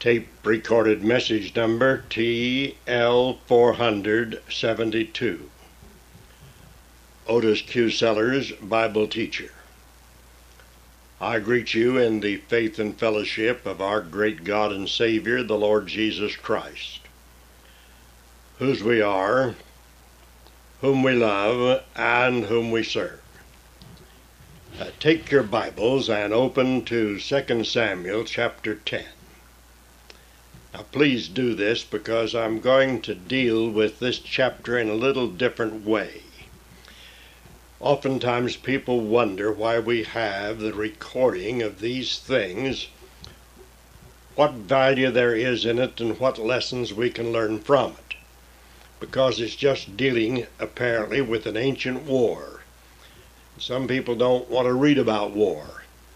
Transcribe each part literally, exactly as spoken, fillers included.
Tape recorded message number T L four seventy-two. Otis Q. Sellers, Bible Teacher. I greet you in the faith and fellowship of our great God and Savior, the Lord Jesus Christ, whose we are, whom we love, and whom we serve. Uh, take your Bibles and open to Second Samuel chapter ten. Now please do this because I'm going to deal with this chapter in a little different way. Oftentimes people wonder why we have the recording of these things, what value there is in it, and what lessons we can learn from it. Because it's just dealing, apparently, with an ancient war. Some people don't want to read about war.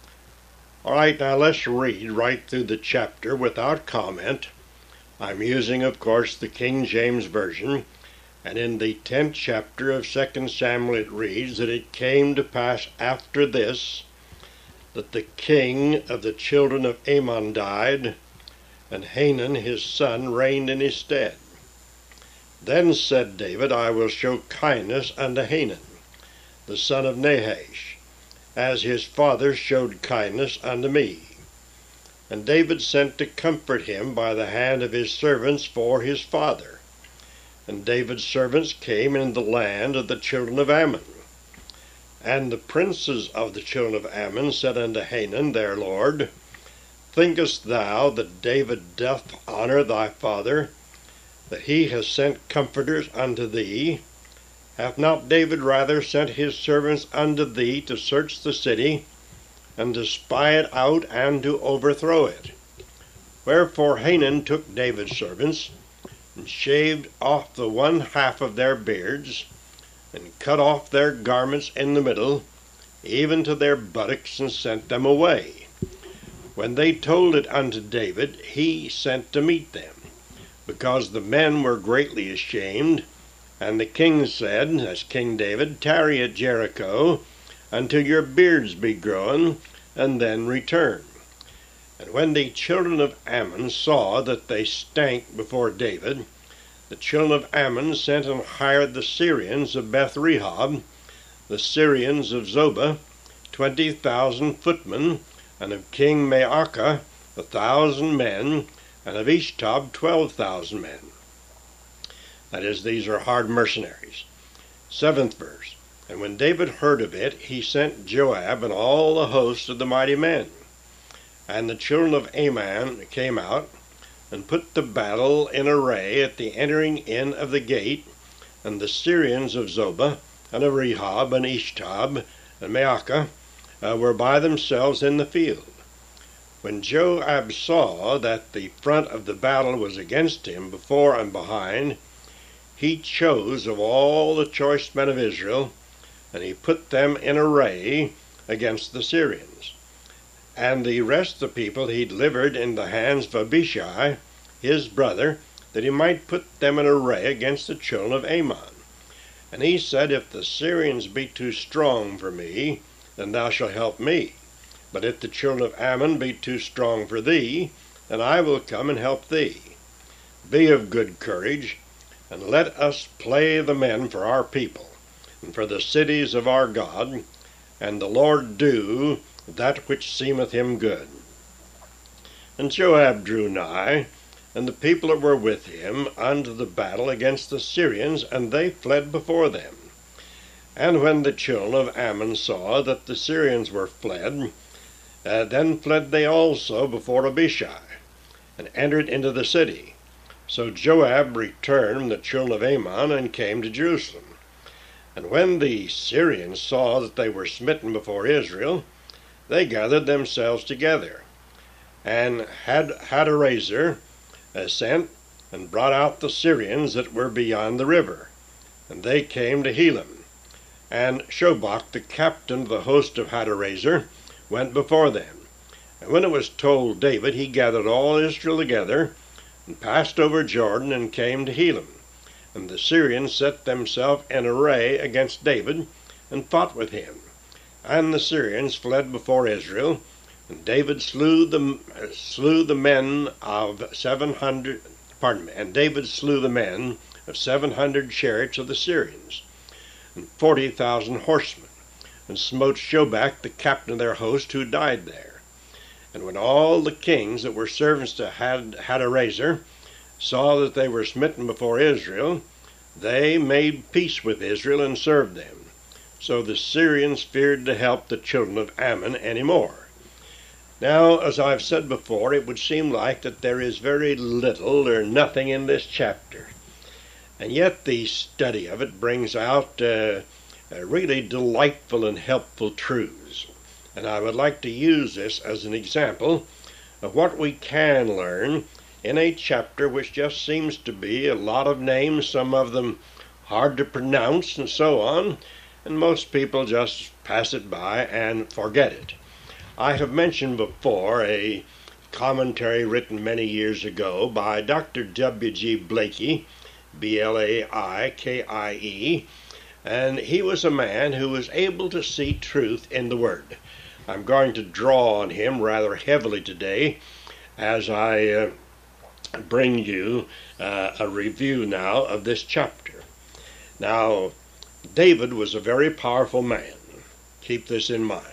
All right, now let's read right through the chapter without comment. I'm using, of course, the King James Version. And in the tenth chapter of Second Samuel it reads that it came to pass after this that the king of the children of Ammon died, and Hanun his son reigned in his stead. Then said David, I will show kindness unto Hanun, the son of Nahash, as his father showed kindness unto me. And David sent to comfort him by the hand of his servants for his father. And David's servants came in the land of the children of Ammon. And the princes of the children of Ammon said unto Hanun their lord, Thinkest thou that David doth honor thy father, that he has sent comforters unto thee? Hath not David rather sent his servants unto thee to search the city, and to spy it out, and to overthrow it? Wherefore Hanun took David's servants, and shaved off the one half of their beards, and cut off their garments in the middle, even to their buttocks, and sent them away. When they told it unto David, he sent to meet them, because the men were greatly ashamed. And the king said, as King David, Tarry at Jericho until your beards be grown, and then return. And when the children of Ammon saw that they stank before David, the children of Ammon sent and hired the Syrians of Beth-rehob, the Syrians of Zobah, twenty thousand footmen, and of King Maacah a thousand men, and of Ishtob twelve thousand men. That is, these are hard mercenaries. Seventh verse. And when David heard of it, he sent Joab and all the host of the mighty men. And the children of Ammon came out, and put the battle in array at the entering in of the gate, and the Syrians of Zobah, and of Rehob, and Ishtob, and Maacah, uh, were by themselves in the field. When Joab saw that the front of the battle was against him, before and behind, he chose of all the choice men of Israel, and he put them in array against the Syrians. And the rest of the people he delivered in the hands of Abishai, his brother, that he might put them in array against the children of Ammon. And he said, If the Syrians be too strong for me, then thou shalt help me. But if the children of Ammon be too strong for thee, then I will come and help thee. Be of good courage, and let us play the men for our people, and for the cities of our God, and the Lord do that which seemeth him good. And Joab drew nigh, and the people that were with him, unto the battle against the Syrians, and they fled before them. And when the children of Ammon saw that the Syrians were fled, uh, then fled they also before Abishai, and entered into the city. So Joab returned from the children of Ammon, and came to Jerusalem. And when the Syrians saw that they were smitten before Israel, they gathered themselves together. And Had Hadarezer uh, sent and brought out the Syrians that were beyond the river. And they came to Helam. And Shobach, the captain of the host of Hadarezer, went before them. And when it was told David, he gathered all Israel together, and passed over Jordan, and came to Helam. And the Syrians set themselves in array against David, and fought with him. And the Syrians fled before Israel, And David slew the slew the men of seven hundred. Pardon me. And David slew the men of seven hundred chariots of the Syrians, and forty thousand horsemen, and smote Shobach the captain of their host, who died there. And when all the kings that were servants to Had Hadarezer saw that they were smitten before Israel, they made peace with Israel and served them. So the Syrians feared to help the children of Ammon any more. Now, as I've said before, it would seem like that there is very little or nothing in this chapter. And yet the study of it brings out uh, uh, really delightful and helpful truths. And I would like to use this as an example of what we can learn in a chapter which just seems to be a lot of names, some of them hard to pronounce and so on, and most people just pass it by and forget it. I have mentioned before a commentary written many years ago by Doctor W G Blaikie, B L A I K I E, and he was a man who was able to see truth in the Word. I'm going to draw on him rather heavily today as I uh, bring you uh, a review now of this chapter. Now, David was a very powerful man. Keep this in mind.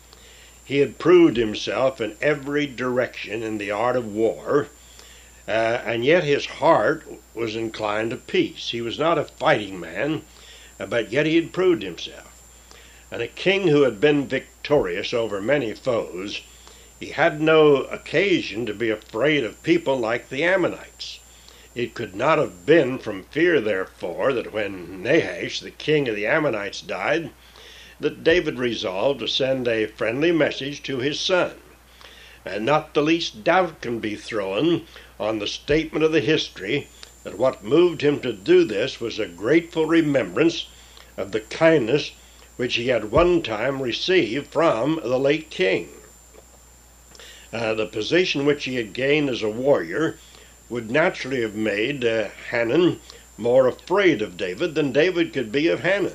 He had proved himself in every direction in the art of war, uh, and yet his heart was inclined to peace. He was not a fighting man, uh, but yet he had proved himself. And a king who had been victorious over many foes, he had no occasion to be afraid of people like the Ammonites. It could not have been from fear, therefore, that when Nahash, the king of the Ammonites, died, that David resolved to send a friendly message to his son. And not the least doubt can be thrown on the statement of the history that what moved him to do this was a grateful remembrance of the kindness which he had one time received from the late king. Uh, the position which he had gained as a warrior would naturally have made uh, Hanun more afraid of David than David could be of Hanun.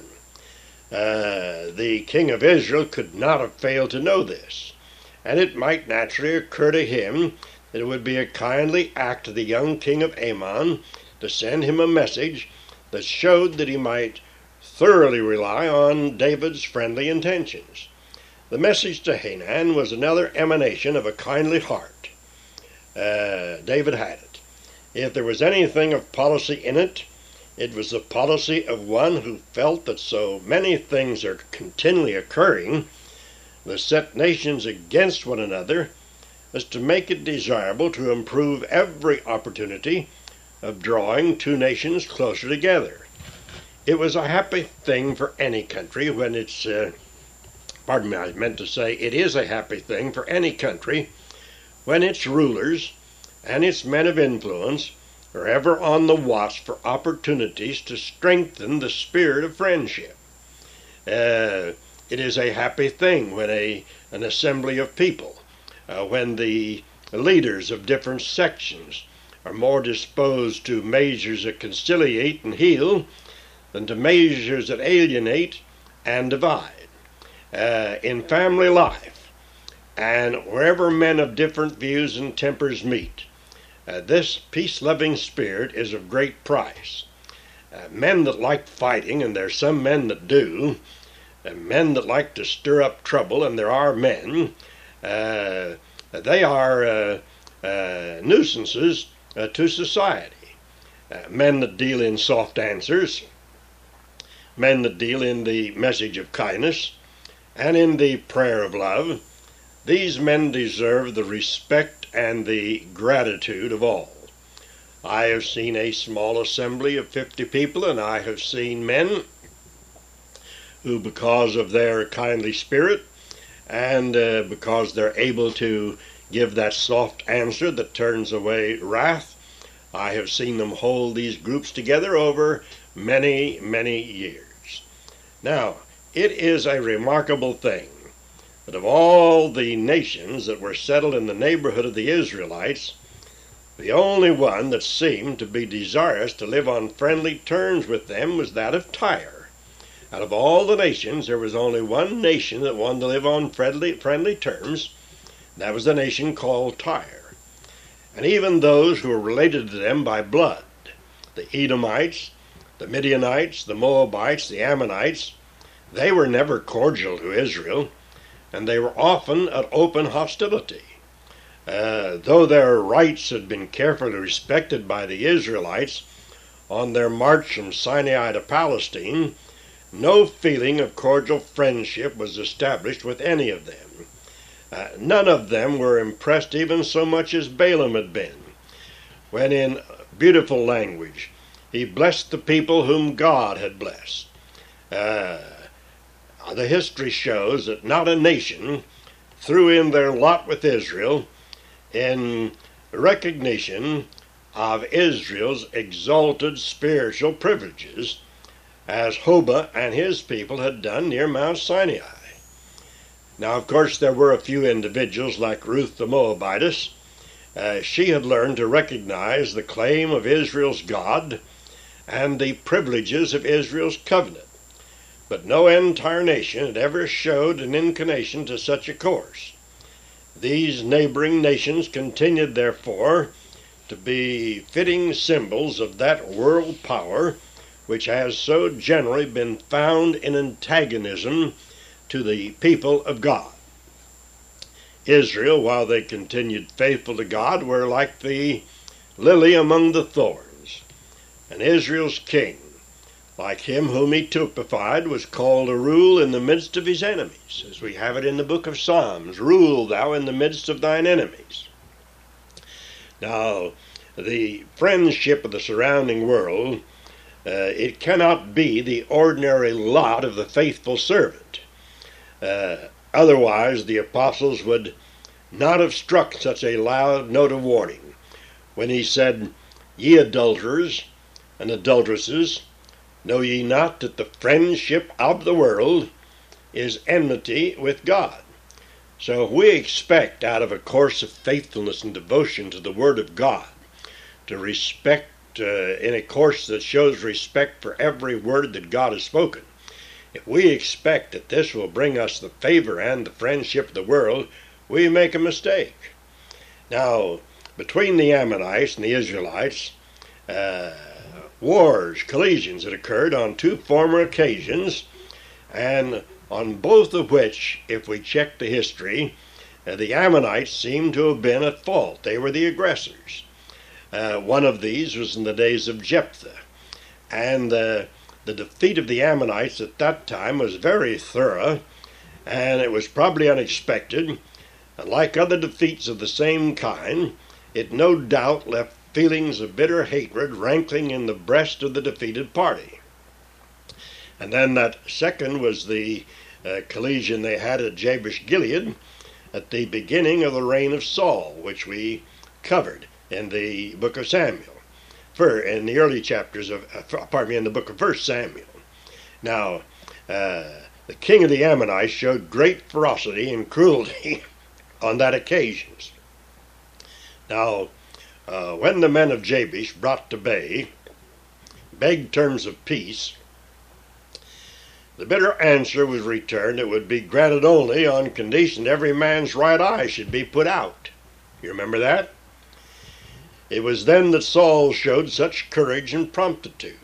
Uh, the king of Israel could not have failed to know this, and it might naturally occur to him that it would be a kindly act of the young king of Ammon to send him a message that showed that he might thoroughly rely on David's friendly intentions. The message to Hanun was another emanation of a kindly heart. Uh, David had it. If there was anything of policy in it, it was the policy of one who felt that so many things are continually occurring that set nations against one another as to make it desirable to improve every opportunity of drawing two nations closer together. It was a happy thing for any country when it's, uh, pardon me, I meant to say it is a happy thing for any country when its rulers and its men of influence are ever on the watch for opportunities to strengthen the spirit of friendship. Uh, it is a happy thing when a an assembly of people, uh, when the leaders of different sections are more disposed to measures that conciliate and heal than to measures that alienate and divide. Uh, in family life, and wherever men of different views and tempers meet, Uh, this peace-loving spirit is of great price. Uh, men that like fighting, and there's some men that do, uh, men that like to stir up trouble, and there are men, uh, they are uh, uh, nuisances uh, to society. Uh, men that deal in soft answers, men that deal in the message of kindness, and in the prayer of love, these men deserve the respect and the gratitude of all. I have seen a small assembly of fifty people, and I have seen men who, because of their kindly spirit and uh, because they're able to give that soft answer that turns away wrath, I have seen them hold these groups together over many, many years. Now, it is a remarkable thing that of all the nations that were settled in the neighborhood of the Israelites, the only one that seemed to be desirous to live on friendly terms with them was that of Tyre. Out of all the nations, there was only one nation that wanted to live on friendly, friendly terms. That was the nation called Tyre. And even those who were related to them by blood, the Edomites, the Midianites, the Moabites, the Ammonites, they were never cordial to Israel, and they were often at open hostility. Uh, though their rights had been carefully respected by the Israelites on their march from Sinai to Palestine, no feeling of cordial friendship was established with any of them. Uh, none of them were impressed even so much as Balaam had been, when in beautiful language he blessed the people whom God had blessed. Uh, the history shows that not a nation threw in their lot with Israel in recognition of Israel's exalted spiritual privileges, as Hobah and his people had done near Mount Sinai. Now, of course, there were a few individuals like Ruth the Moabitess. Uh, she had learned to recognize the claim of Israel's God and the privileges of Israel's covenant. But no entire nation had ever showed an inclination to such a course. These neighboring nations continued, therefore, to be fitting symbols of that world power which has so generally been found in antagonism to the people of God. Israel, while they continued faithful to God, were like the lily among the thorns. And Israel's king, like him whom he typified, was called to rule in the midst of his enemies, as we have it in the book of Psalms, "Rule thou in the midst of thine enemies." Now, the friendship of the surrounding world, uh, it cannot be the ordinary lot of the faithful servant. Uh, otherwise, the apostles would not have struck such a loud note of warning when he said, "Ye adulterers and adulteresses, know ye not that the friendship of the world is enmity with God?" So if we expect out of a course of faithfulness and devotion to the Word of God, to respect uh, in a course that shows respect for every word that God has spoken, if we expect that this will bring us the favor and the friendship of the world, we make a mistake. Now, between the Ammonites and the Israelites, uh, wars, collisions had occurred on two former occasions, and on both of which, if we check the history, uh, the Ammonites seem to have been at fault. They were the aggressors. Uh, one of these was in the days of Jephthah, and uh, the defeat of the Ammonites at that time was very thorough, and it was probably unexpected. And like other defeats of the same kind, it no doubt left feelings of bitter hatred rankling in the breast of the defeated party. And then that second was the uh, collision they had at Jabesh Gilead at the beginning of the reign of Saul, which we covered in the book of Samuel. For in the early chapters of, uh, pardon me, in the book of First Samuel. Now, uh, the king of the Ammonites showed great ferocity and cruelty on that occasion. Now, uh, when the men of Jabesh brought to bay, begged terms of peace, the bitter answer was returned it would be granted only on condition every man's right eye should be put out. You remember that? It was then that Saul showed such courage and promptitude.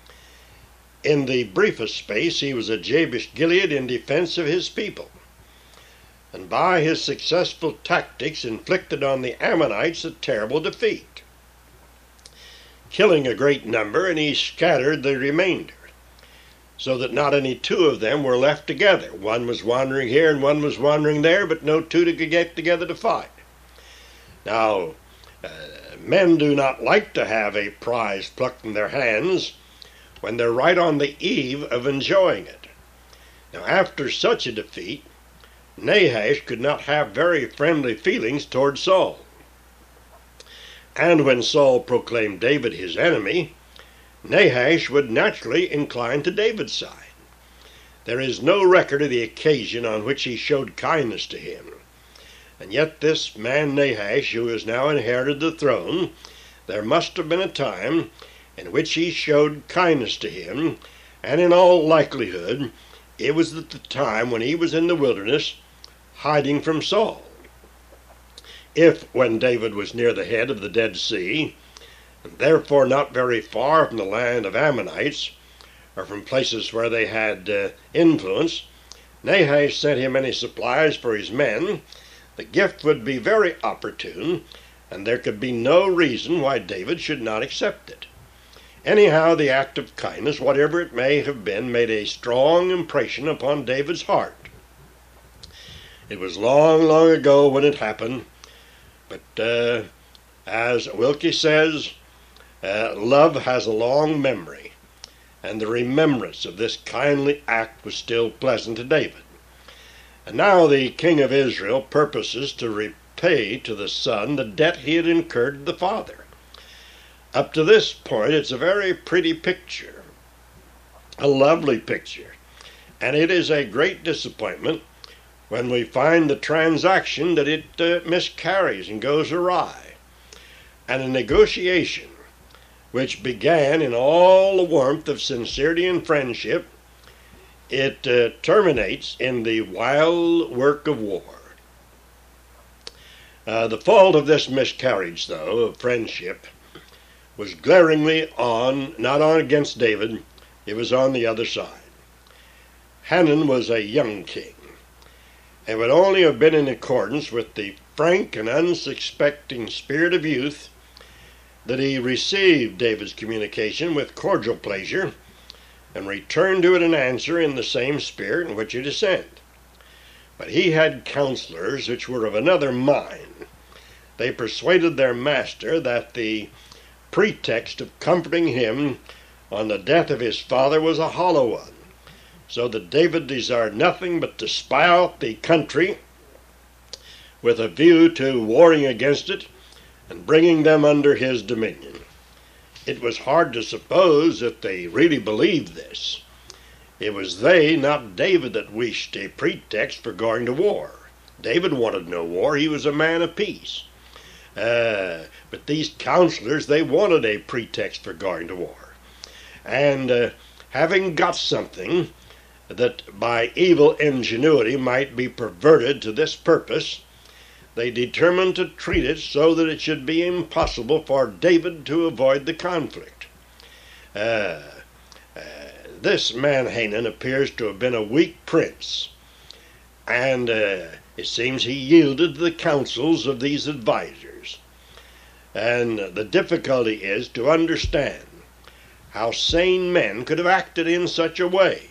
In the briefest space he was at Jabesh Gilead in defense of his people, and by his successful tactics inflicted on the Ammonites a terrible defeat, killing a great number, and he scattered the remainder, so that not any two of them were left together. One was wandering here and one was wandering there, but no two could get together to fight. Now, uh, men do not like to have a prize plucked from their hands when they're right on the eve of enjoying it. Now, after such a defeat, Nahash could not have very friendly feelings toward Saul. And when Saul proclaimed David his enemy, Nahash would naturally incline to David's side. There is no record of the occasion on which he showed kindness to him. And yet this man Nahash, who has now inherited the throne, there must have been a time in which he showed kindness to him, and in all likelihood it was at the time when he was in the wilderness hiding from Saul. If, when David was near the head of the Dead Sea, and therefore not very far from the land of Ammonites, or from places where they had uh, influence, Nahash sent him any supplies for his men, the gift would be very opportune, and there could be no reason why David should not accept it. Anyhow, the act of kindness, whatever it may have been, made a strong impression upon David's heart. It was long, long ago when it happened, but uh, as Wilkie says, uh, love has a long memory, and the remembrance of this kindly act was still pleasant to David. And now the king of Israel purposes to repay to the son the debt he had incurred to the father. Up to this point, it's a very pretty picture, a lovely picture, and it is a great disappointment when we find the transaction that it uh, miscarries and goes awry. And a negotiation which began in all the warmth of sincerity and friendship, it uh, terminates in the wild work of war. Uh, the fault of this miscarriage, though, of friendship, was glaringly on, not on against David, it was on the other side. Hanun was a young king, and would only have been in accordance with the frank and unsuspecting spirit of youth that he received David's communication with cordial pleasure, and returned to it an answer in the same spirit in which it is sent. But he had counselors which were of another mind. They persuaded their master that the pretext of comforting him on the death of his father was a hollow one, so that David desired nothing but to spy out the country with a view to warring against it and bringing them under his dominion. It was hard to suppose that they really believed this. It was they, not David, that wished a pretext for going to war. David wanted no war. He was a man of peace. Uh, but these counselors, they wanted a pretext for going to war. And uh, having got something that by evil ingenuity might be perverted to this purpose, they determined to treat it so that it should be impossible for David to avoid the conflict. Uh, uh, this man Hanun appears to have been a weak prince, and uh, it seems he yielded to the counsels of these advisers. And the difficulty is to understand how sane men could have acted in such a way.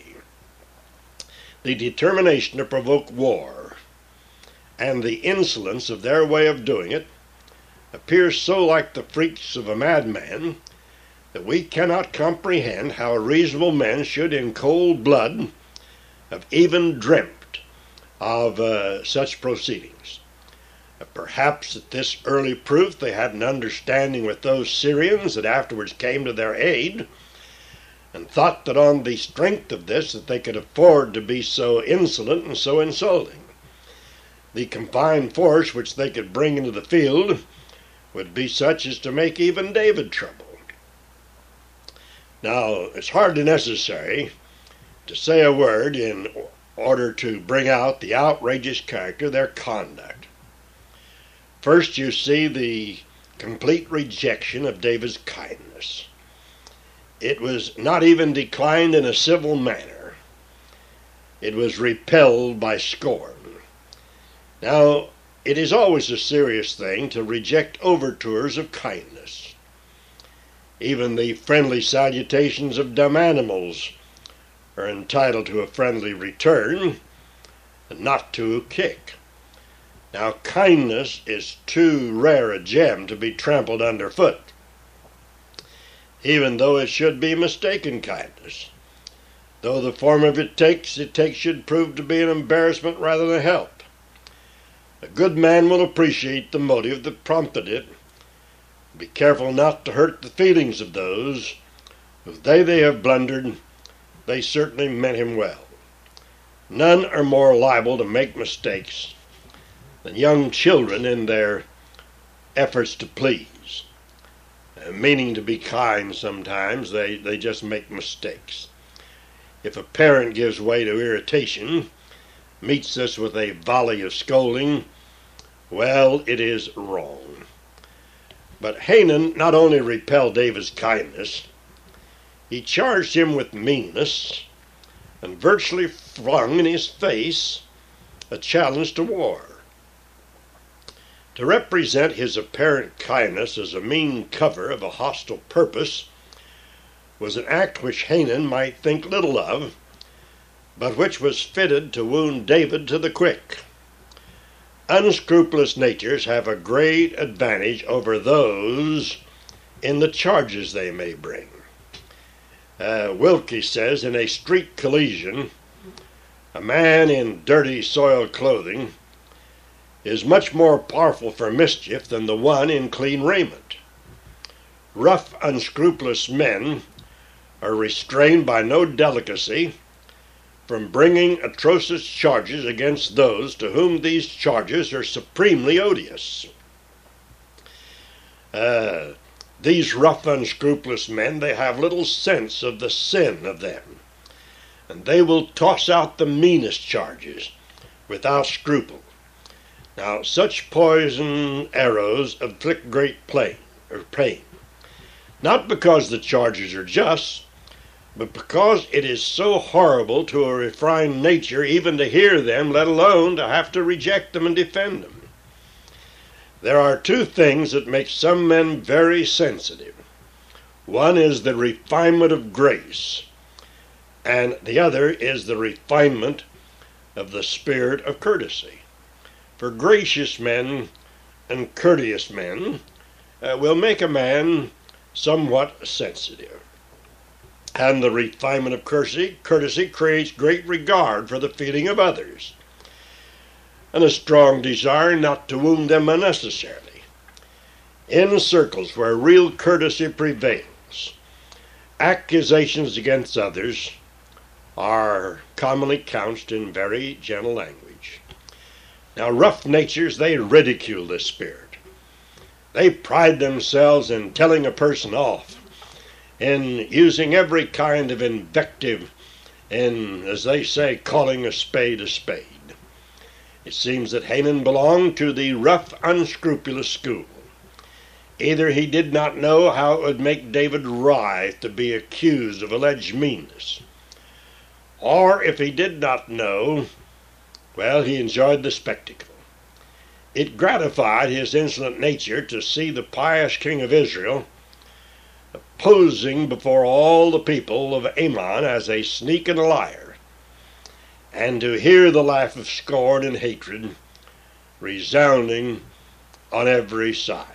The determination to provoke war and the insolence of their way of doing it appears so like the freaks of a madman that we cannot comprehend how a reasonable man should in cold blood have even dreamt of uh, such proceedings. Perhaps at this early proof they had an understanding with those Syrians that afterwards came to their aid, and thought that on the strength of this that they could afford to be so insolent and so insulting. The combined force which they could bring into the field would be such as to make even David trouble. Now, it's hardly necessary to say a word in order to bring out the outrageous character of their conduct. First, you see the complete rejection of David's kindness. It was not even declined in a civil manner. It was repelled by scorn. Now, it is always a serious thing to reject overtures of kindness. Even the friendly salutations of dumb animals are entitled to a friendly return, and not to a kick. Now, kindness is too rare a gem to be trampled underfoot, even though it should be mistaken kindness. Though the form of it takes, it takes should prove to be an embarrassment rather than a help. A good man will appreciate the motive that prompted it. Be careful not to hurt the feelings of those. If they they have blundered, they certainly meant him well. None are more liable to make mistakes than young children in their efforts to please. Uh, meaning to be kind sometimes, they, they just make mistakes. If a parent gives way to irritation, meets us with a volley of scolding, Well, it is wrong. But Hanan not only repelled David's kindness, he charged him with meanness and virtually flung in his face a challenge to war. To represent his apparent kindness as a mean cover of a hostile purpose was an act which Hanan might think little of, but which was fitted to wound David to the quick. Unscrupulous natures have a great advantage over those in the charges they may bring. Uh, Wilkie says, in a street collision, a man in dirty, soiled clothing is much more powerful for mischief than the one in clean raiment. Rough, unscrupulous men are restrained by no delicacy from bringing atrocious charges against those to whom these charges are supremely odious. Uh, these rough, unscrupulous men, they have little sense of the sin of them, and they will toss out the meanest charges without scruple. Now, such poison arrows inflict great pain, or pain, not because the charges are just, but because it is so horrible to a refined nature even to hear them, let alone to have to reject them and defend them. There are two things that make some men very sensitive. One is the refinement of grace, and the other is the refinement of the spirit of courtesy. For gracious men and courteous men uh, will make a man somewhat sensitive. And the refinement of courtesy, courtesy creates great regard for the feeling of others, and a strong desire not to wound them unnecessarily. In circles where real courtesy prevails, accusations against others are commonly couched in very gentle language. Now, rough natures, they ridicule this spirit. They pride themselves in telling a person off, in using every kind of invective, in, as they say, calling a spade a spade. It seems that Hanan belonged to the rough, unscrupulous school. Either he did not know how it would make David writhe to be accused of alleged meanness, or if he did not know, well, he enjoyed the spectacle. It gratified his insolent nature to see the pious king of Israel posing before all the people of Ammon as a sneak and a liar, and to hear the laugh of scorn and hatred resounding on every side.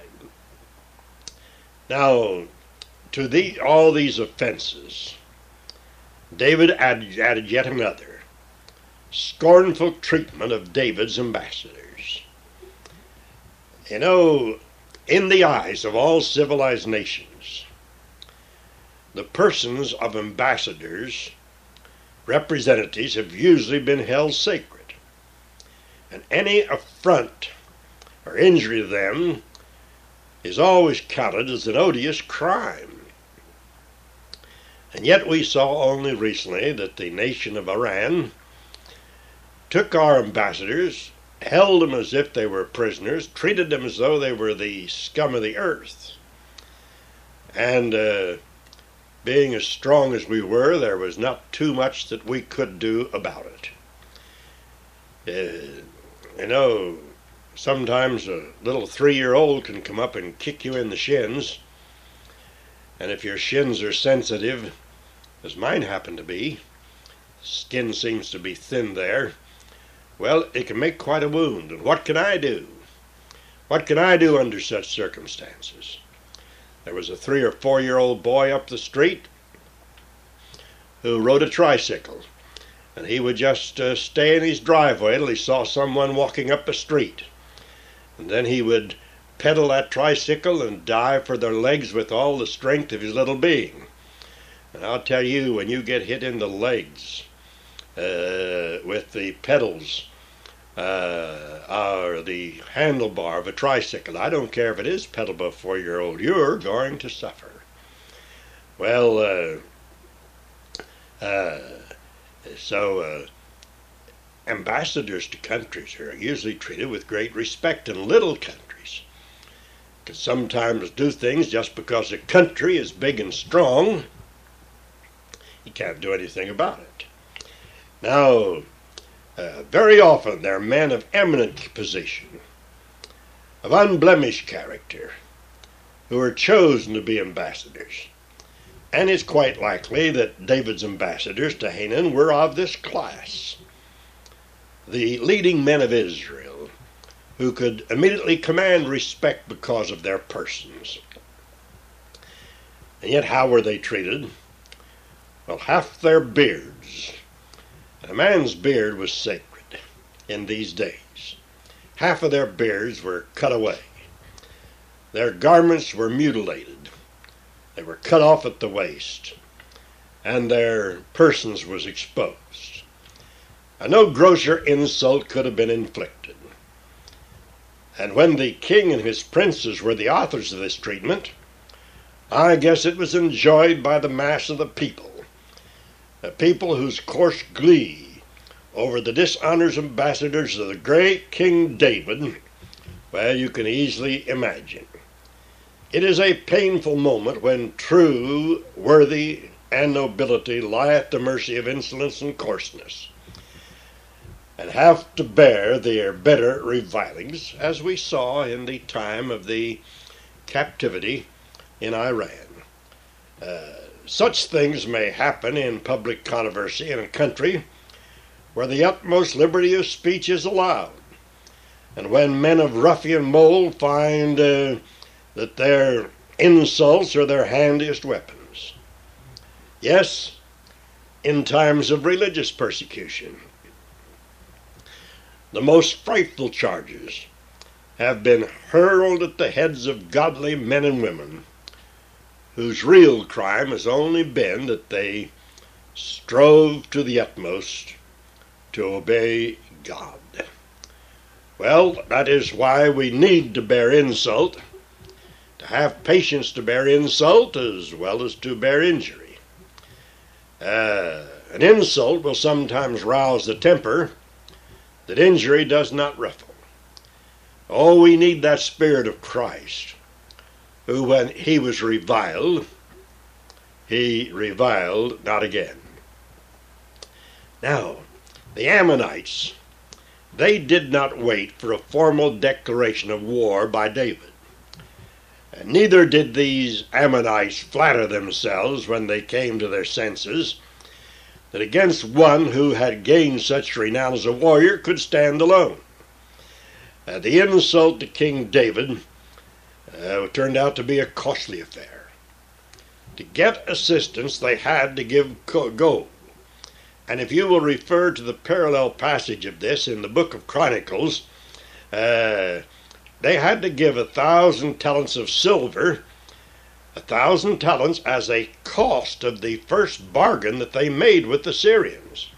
Now, to the, all these offenses, David added, added yet another, scornful treatment of David's ambassadors. You know, in the eyes of all civilized nations, the persons of ambassadors, representatives, have usually been held sacred, and any affront or injury to them is always counted as an odious crime. And yet we saw only recently that the nation of Iran took our ambassadors, held them as if they were prisoners, treated them as though they were the scum of the earth. And uh, being as strong as we were, there was not too much that we could do about it. Uh, you know, sometimes a little three-year-old can come up and kick you in the shins, and if your shins are sensitive, as mine happen to be, skin seems to be thin there, well, it can make quite a wound. And what can I do? What can I do under such circumstances? There was a three or four-year-old boy up the street who rode a tricycle, and he would just uh, stay in his driveway till he saw someone walking up the street. And then he would pedal that tricycle and dive for their legs with all the strength of his little being. And I'll tell you, when you get hit in the legs uh, with the pedals uh, or the handlebar of a tricycle, I don't care if it is pedaled by a four-year-old, you're going to suffer. Well, uh, uh, so uh, ambassadors to countries are usually treated with great respect in little countries. Can sometimes do things just because a country is big and strong. You can't do anything about it. Now, uh, very often they're men of eminent position, of unblemished character, who are chosen to be ambassadors. And it's quite likely that David's ambassadors to Hanan were of this class. The leading men of Israel, who could immediately command respect because of their persons. And yet how were they treated? Well, half their beards. A man's beard was sacred in these days. Half of their beards were cut away. Their garments were mutilated. They were cut off at the waist, and their persons was exposed. And no grosser insult could have been inflicted. And when the king and his princes were the authors of this treatment, I guess it was enjoyed by the mass of the people, a people whose coarse glee over the dishonors ambassadors of the great King David, well, you can easily imagine. It is a painful moment when true worthy and nobility lie at the mercy of insolence and coarseness, and have to bear their bitter revilings, as we saw in the time of the captivity in Iran. Uh, such things may happen in public controversy in a country where the utmost liberty of speech is allowed, and when men of ruffian mold find uh, that their insults are their handiest weapons. Yes, in times of religious persecution, the most frightful charges have been hurled at the heads of godly men and women whose real crime has only been that they strove to the utmost to obey God. Well, that is why we need to bear insult, to have patience to bear insult as well as to bear injury. Uh, an insult will sometimes rouse the temper that injury does not ruffle. Oh, we need that Spirit of Christ, who when he was reviled, he reviled not again. Now, the Ammonites, they did not wait for a formal declaration of war by David. And neither did these Ammonites flatter themselves when they came to their senses that against one who had gained such renown as a warrior could stand alone. Uh, the insult to King David uh, turned out to be a costly affair. To get assistance, they had to give gold. And if you will refer to the parallel passage of this in the book of Chronicles, uh, they had to give a thousand talents of silver, a thousand talents as a cost of the first bargain that they made with the Syrians.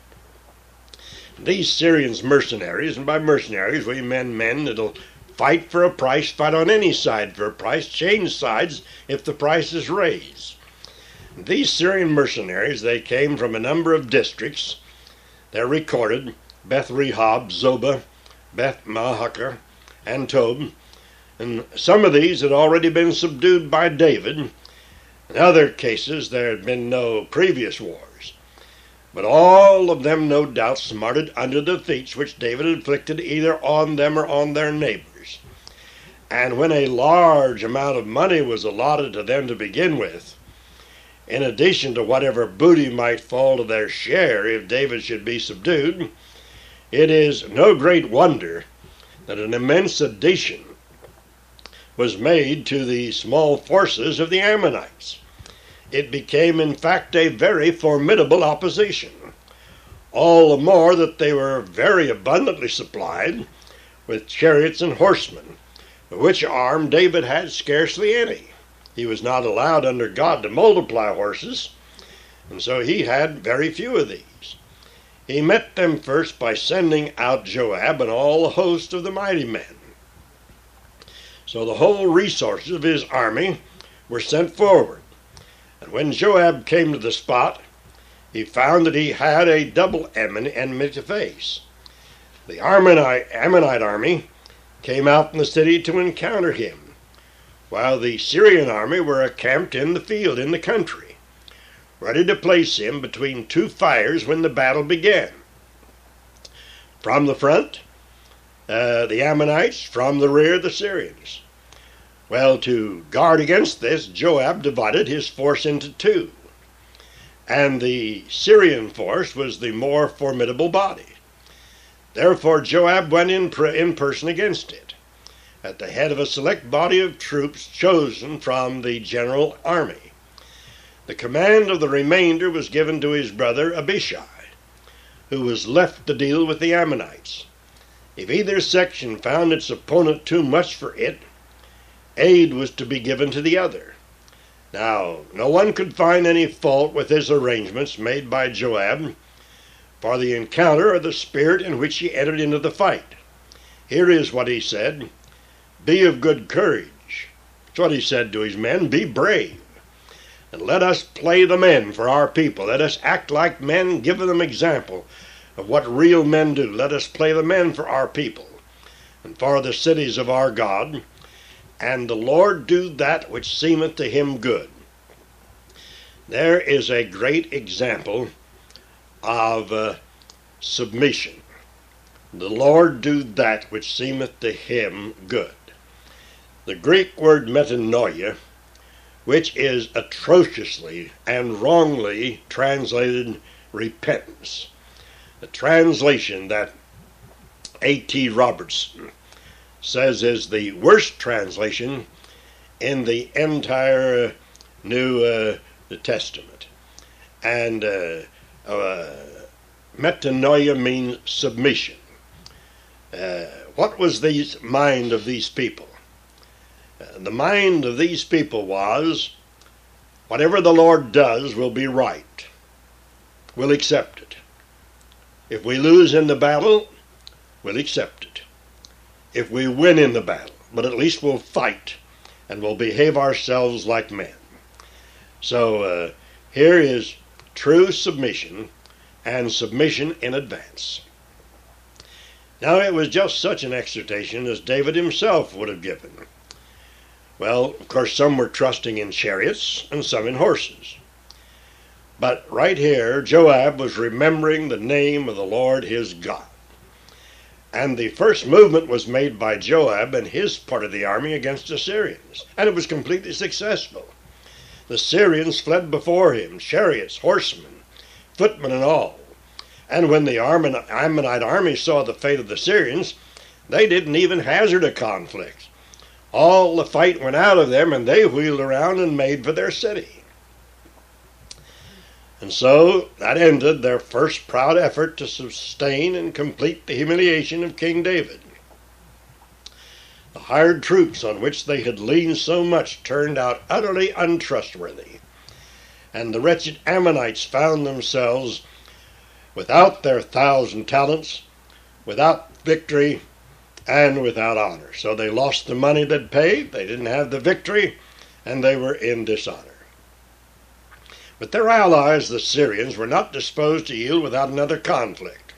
These Syrians mercenaries, and by mercenaries we mean men that'll fight for a price, fight on any side for a price, change sides if the price is raised. These Syrian mercenaries, they came from a number of districts. They're recorded: Beth Rehob, Zobah, Beth Maachah, and Tob. And some of these had already been subdued by David. In other cases, there had been no previous wars. But all of them, no doubt, smarted under the defeats which David inflicted either on them or on their neighbors. And when a large amount of money was allotted to them to begin with, in addition to whatever booty might fall to their share if David should be subdued, it is no great wonder that an immense addition was made to the small forces of the Ammonites. It became, in fact, a very formidable opposition, all the more that they were very abundantly supplied with chariots and horsemen, of which arm David had scarcely any. He was not allowed under God to multiply horses, and so he had very few of these. He met them first by sending out Joab and all the host of the mighty men. So the whole resources of his army were sent forward. And when Joab came to the spot, he found that he had a double enemy to face. The Ammonite, Ammonite army came out from the city to encounter him, while the Syrian army were encamped in the field, in the country, ready to place him between two fires when the battle began. From the front, uh, the Ammonites, from the rear, the Syrians. Well, to guard against this, Joab divided his force into two, and the Syrian force was the more formidable body. Therefore Joab went in, in person against it, at the head of a select body of troops chosen from the general army. The command of the remainder was given to his brother Abishai, who was left to deal with the Ammonites. If either section found its opponent too much for it, aid was to be given to the other. Now, no one could find any fault with his arrangements made by Joab for the encounter or the spirit in which he entered into the fight. Here is what he said: "Be of good courage." That's what he said to his men. Be brave. And let us play the men for our people. Let us act like men, giving them example of what real men do. Let us play the men for our people and for the cities of our God. And the Lord do that which seemeth to him good. There is a great example of uh, submission. The Lord do that which seemeth to him good. The Greek word metanoia, which is atrociously and wrongly translated repentance, the translation that A T Robertson says is the worst translation in the entire New uh, Testament. And uh, uh, metanoia means submission. Uh, what was the mind of these people? Uh, the mind of these people was, whatever the Lord does will be right. We'll accept it. If we lose in the battle, we'll accept it. If we win in the battle, but at least we'll fight and we'll behave ourselves like men. So uh, here is true submission, and submission in advance. Now it was just such an exhortation as David himself would have given. Well, of course, some were trusting in chariots and some in horses. But right here, Joab was remembering the name of the Lord his God. And the first movement was made by Joab and his part of the army against the Syrians, and it was completely successful. The Syrians fled before him, chariots, horsemen, footmen, and all. And when the Ammonite army saw the fate of the Syrians, they didn't even hazard a conflict. All the fight went out of them, and they wheeled around and made for their city. And so that ended their first proud effort to sustain and complete the humiliation of King David. The hired troops on which they had leaned so much turned out utterly untrustworthy, and the wretched Ammonites found themselves without their thousand talents, without victory, and without honor. So they lost the money they'd paid, they didn't have the victory, and they were in dishonor. But their allies, the Syrians, were not disposed to yield without another conflict.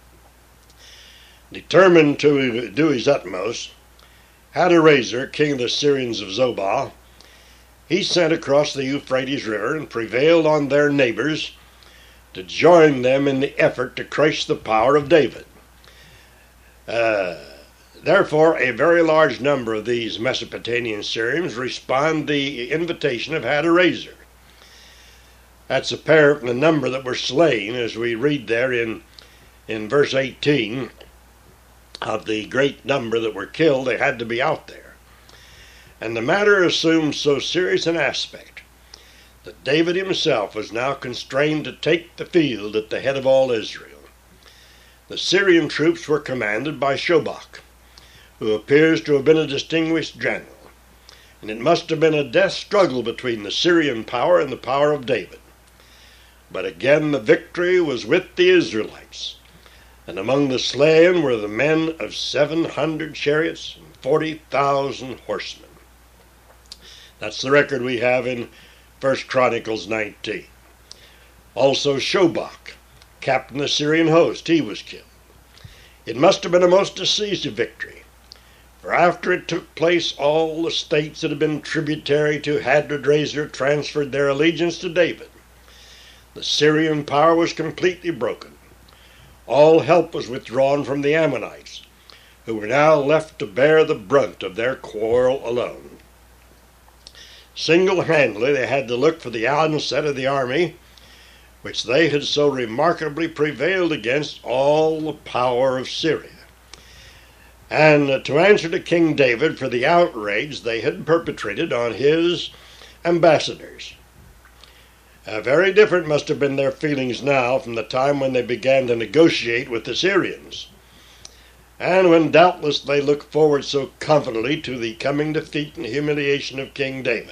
Determined to do his utmost, Hadarezer, king of the Syrians of Zobah, he sent across the Euphrates River and prevailed on their neighbors to join them in the effort to crush the power of David. Uh, therefore, a very large number of these Mesopotamian Syrians respond to the invitation of Hadarezer. That's apparent from the number that were slain, as we read there in, in verse eighteen, of the great number that were killed. They had to be out there. And the matter assumed so serious an aspect that David himself was now constrained to take the field at the head of all Israel. The Syrian troops were commanded by Shobach, who appears to have been a distinguished general, and it must have been a death struggle between the Syrian power and the power of David. But again the victory was with the Israelites, and among the slain were the men of seven hundred chariots and forty thousand horsemen. That's the record we have in First Chronicles nineteen. Also Shobach, captain of the Syrian host, he was killed. It must have been a most decisive victory, for after it took place, all the states that had been tributary to Hadarezer transferred their allegiance to David. The Syrian power was completely broken. All help was withdrawn from the Ammonites, who were now left to bear the brunt of their quarrel alone. Single-handedly they had to look for the onset of the army, which they had so remarkably prevailed against all the power of Syria, and to answer to King David for the outrage they had perpetrated on his ambassadors. Uh, very different must have been their feelings now from the time when they began to negotiate with the Syrians, and when doubtless they looked forward so confidently to the coming defeat and humiliation of King David.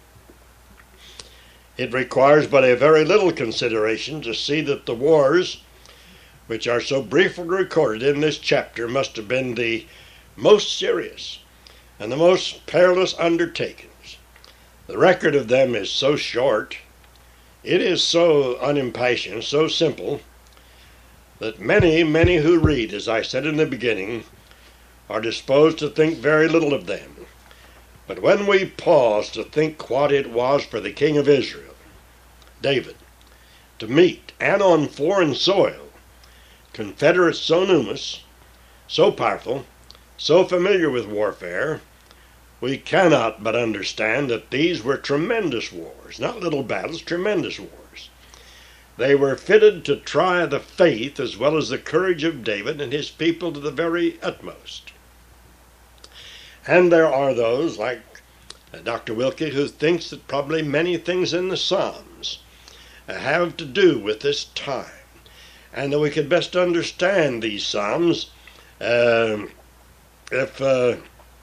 It requires but a very little consideration to see that the wars, which are so briefly recorded in this chapter, must have been the most serious and the most perilous undertakings. The record of them is so short, it is so unimpassioned, so simple, that many, many who read, as I said in the beginning, are disposed to think very little of them. But when we pause to think what it was for the king of Israel, David, to meet, and on foreign soil, confederates so numerous, so powerful, so familiar with warfare, we cannot but understand that these were tremendous wars, not little battles, tremendous wars. They were fitted to try the faith as well as the courage of David and his people to the very utmost. And there are those, like Doctor Wilkie, who thinks that probably many things in the Psalms have to do with this time, and that we could best understand these Psalms uh, if uh,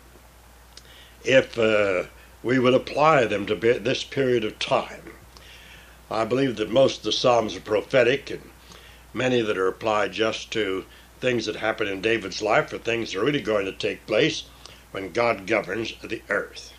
if uh, we would apply them to this period of time. I believe that most of the Psalms are prophetic, and many that are applied just to things that happen in David's life are things that are really going to take place when God governs the earth.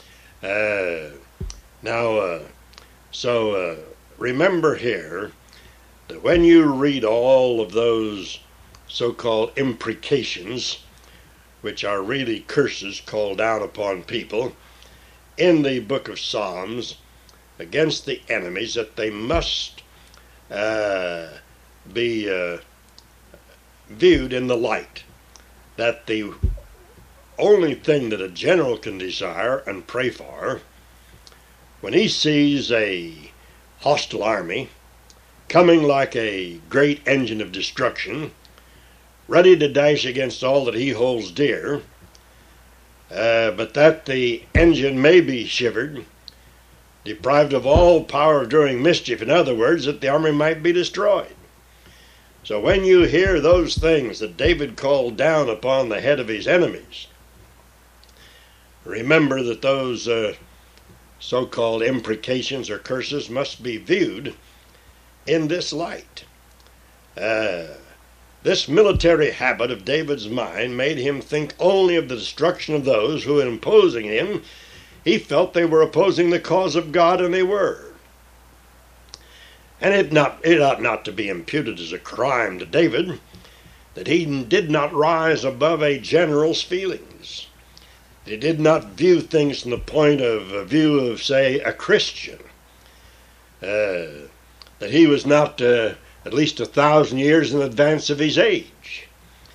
Uh, now, uh, so uh, remember here that when you read all of those so-called imprecations, which are really curses called down upon people, in the book of Psalms against the enemies, that they must uh, be uh, viewed in the light that the only thing that a general can desire and pray for, when he sees a hostile army coming like a great engine of destruction, ready to dash against all that he holds dear, uh, but that the engine may be shivered, deprived of all power of doing mischief, in other words, that the army might be destroyed. So when you hear those things that David called down upon the head of his enemies, remember that those uh, so-called imprecations or curses must be viewed in this light. Uh, this military habit of David's mind made him think only of the destruction of those who, in opposing him, he felt they were opposing the cause of God, and they were. And it, not, it ought not to be imputed as a crime to David that he did not rise above a general's feelings. He did not view things from the point of view of, say, a Christian. Uh, that he was not uh, at least a thousand years in advance of his age.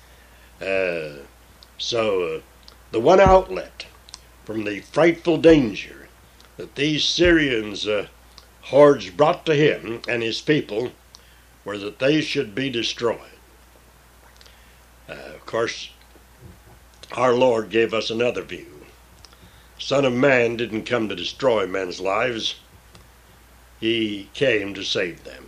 Uh, so uh, the one outlet from the frightful danger that these Syrians uh, hordes brought to him and his people were that they should be destroyed. Uh, of course, our Lord gave us another view. Son of Man didn't come to destroy men's lives. He came to save them.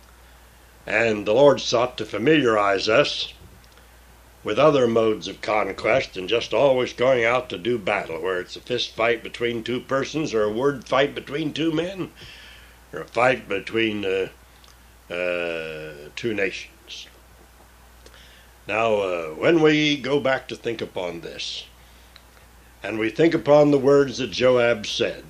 And the Lord sought to familiarize us with other modes of conquest than just always going out to do battle, where it's a fist fight between two persons, or a word fight between two men, or a fight between uh, uh, two nations. Now, uh, when we go back to think upon this, and we think upon the words that Joab said,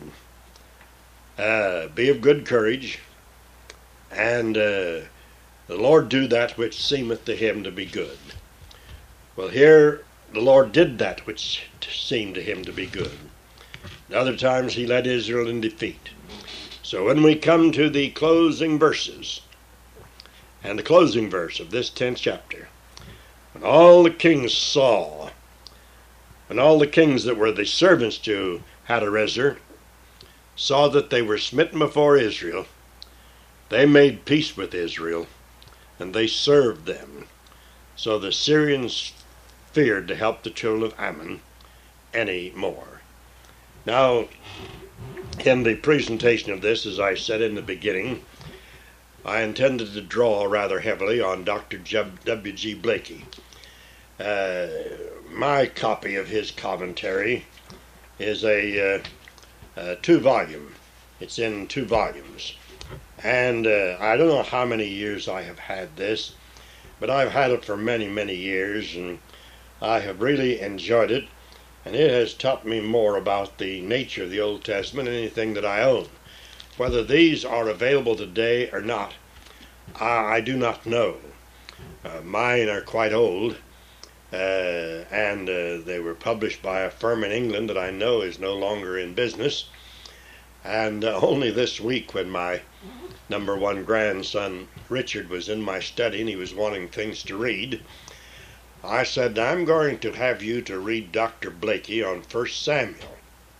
uh, be of good courage, and uh, the Lord do that which seemeth to him to be good. Well, here the Lord did that which seemed to him to be good. And other times he led Israel in defeat. So when we come to the closing verses, and the closing verse of this tenth chapter, when all the kings saw, when all the kings that were the servants to Hadarezer saw that they were smitten before Israel, they made peace with Israel, and they served them. So the Syrians feared to help the children of Ammon any more. Now, in the presentation of this, as I said in the beginning, I intended to draw rather heavily on Doctor W G Blaikie. Uh, my copy of his commentary is a uh, uh, two-volume. It's in two volumes. And uh, I don't know how many years I have had this, but I've had it for many, many years, and I have really enjoyed it, and it has taught me more about the nature of the Old Testament than anything that I own. Whether these are available today or not, I, I do not know. Uh, mine are quite old, uh, and uh, they were published by a firm in England that I know is no longer in business. And uh, only this week, when my number one grandson Richard was in my study and he was wanting things to read, I said, I'm going to have you to read Doctor Blaikie on First Samuel.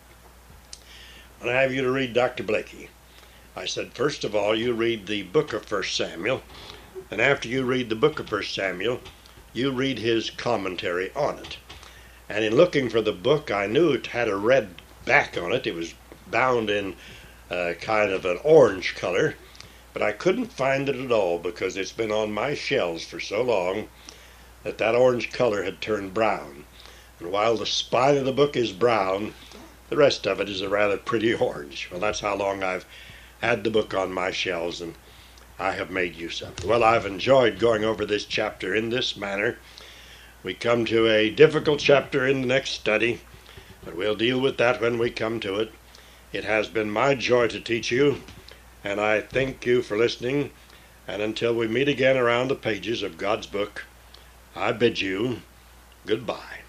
And I have you to read Doctor Blaikie. I said, first of all, you read the book of First Samuel, and after you read the book of First Samuel, you read his commentary on it. And in looking for the book, I knew it had a red back on it. It was bound in uh, kind of an orange color, but I couldn't find it at all because it's been on my shelves for so long that that orange color had turned brown. And while the spine of the book is brown, the rest of it is a rather pretty orange. Well, that's how long I've had the book on my shelves, and I have made use of it. Well, I've enjoyed going over this chapter in this manner. We come to a difficult chapter in the next study, but we'll deal with that when we come to it. It has been my joy to teach you, and I thank you for listening. And until we meet again around the pages of God's book, I bid you goodbye.